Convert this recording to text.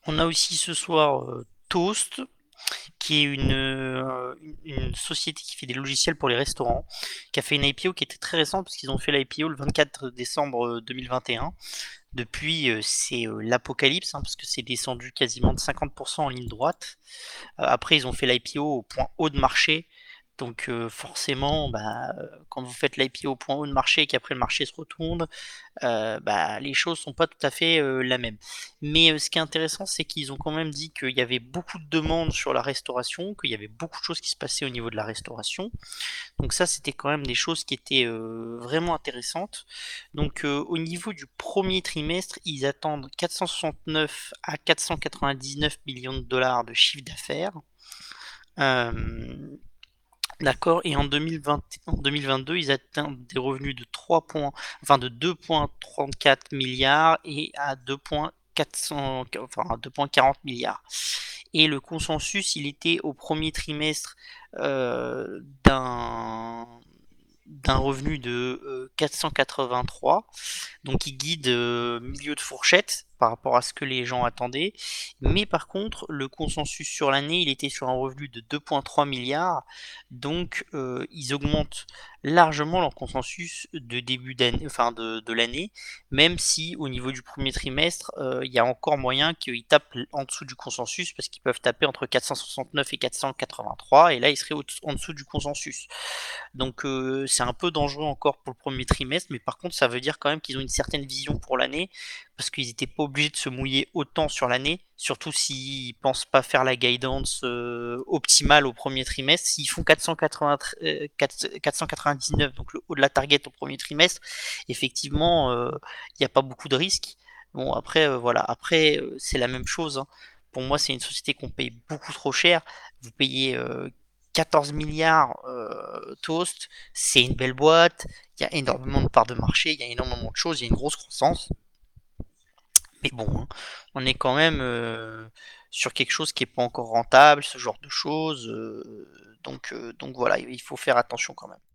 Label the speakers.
Speaker 1: On a aussi ce soir Toast, qui est une société qui fait des logiciels pour les restaurants, qui a fait une IPO qui était très récente parce qu'ils ont fait l'IPO le 24 décembre 2021. Depuis, c'est l'apocalypse, hein, parce que c'est descendu quasiment de 50% en ligne droite. Après, ils ont fait l'IPO au point haut de marché. Donc forcément, quand vous faites l'IPO au point haut de marché et qu'après le marché se retourne, les choses sont pas tout à fait la même. Mais ce qui est intéressant, c'est qu'ils ont quand même dit qu'il y avait beaucoup de demandes sur la restauration, qu'il y avait beaucoup de choses qui se passaient au niveau de la restauration. Donc ça, c'était quand même des choses qui étaient vraiment intéressantes. Donc au niveau du premier trimestre, ils attendent 469 à 499 millions de dollars de chiffre d'affaires. Euh, D'accord, et en 2022, ils atteignent des revenus de 2,34 milliards et à 2,40 milliards. Et le consensus, il était au premier trimestre d'un revenu de 483, donc il guide milieu de fourchette par rapport à ce que les gens attendaient. Mais par contre, le consensus sur l'année, il était sur un revenu de 2,3 milliards. Donc ils augmentent largement leur consensus de début d'année, enfin de l'année, même si au niveau du premier trimestre, il y a encore moyen qu'ils tapent en dessous du consensus parce qu'ils peuvent taper entre 469 et 483 et là ils seraient en dessous du consensus. Donc c'est un peu dangereux encore pour le premier trimestre, mais par contre ça veut dire quand même qu'ils ont une certaine vision pour l'année, parce qu'ils n'étaient pas obligés de se mouiller autant sur l'année, surtout s'ils pensent pas faire la guidance optimale au premier trimestre. S'ils font 499, donc le haut de la target au premier trimestre, effectivement, il n'y a pas beaucoup de risques. Bon après voilà, après c'est la même chose, hein. Pour moi c'est une société qu'on paye beaucoup trop cher. Vous payez 14 milliards Toast, c'est une belle boîte, il y a énormément de parts de marché, il y a énormément de choses, il y a une grosse croissance. Mais bon, hein, on est quand même sur quelque chose qui n'est pas encore rentable, ce genre de choses. Donc voilà, il faut faire attention quand même.